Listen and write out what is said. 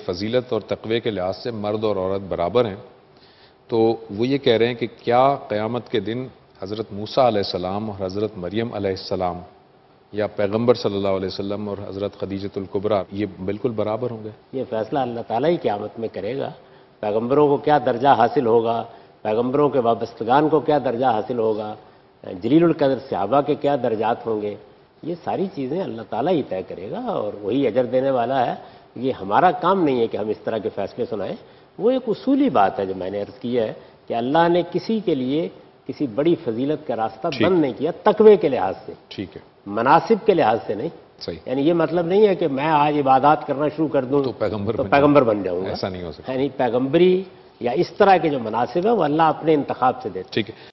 फजीलत और तकवे के लिहाज से मर्द और औरत बराबर हैं, तो वो ये कह रहे हैं कि क्या क़यामत के दिन हज़रत मूसा अलैहिस्सलाम और हज़रत मरियम अलैहिस्सलाम या पैगंबर सल्लल्लाहु अलैहि वसल्लम और हज़रत खदीजतुल कुबरा ये बिल्कुल बराबर होंगे? ये फैसला अल्लाह ताला ही क़यामत में करेगा। पैगंबरों को क्या दर्जा हासिल होगा, पैगंबरों के वाबस्तगान को क्या दर्जा हासिल होगा, जलीलुल कद्र सहाबा के क्या दर्जात होंगे, ये सारी चीज़ें अल्लाह ताला ही तय करेगा और वही अजर देने वाला है। ये हमारा काम नहीं है कि हम इस तरह के फैसले सुनाएं। वो एक उसूली बात है जो मैंने अर्ज़ की है कि अल्लाह ने किसी के लिए किसी बड़ी फजीलत का रास्ता बंद नहीं किया, तकवे के लिहाज से, ठीक है, मनासिब के लिहाज से नहीं। सही। यानी ये मतलब नहीं है कि मैं आज इबादत करना शुरू कर दूं तो पैगंबर बन जाऊंगा, ऐसा नहीं हो सकता। यानी पैगंबरी या इस तरह के जो मनासिब है वो अल्लाह अपने इंतखाब से देता है। ठीक है।